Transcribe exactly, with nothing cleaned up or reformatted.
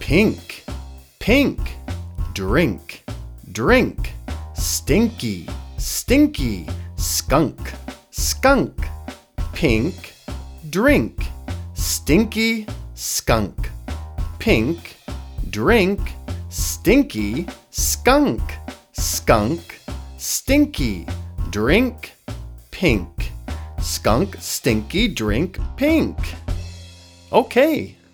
pink, pink, drink, drink, stinky, stinky, skunk, skunk, pink, drink, stinky, skunk, pink, drink, stinky, skunk, skunk, stinky, drink, pink, skunk, stinky, drink, pink. Okay.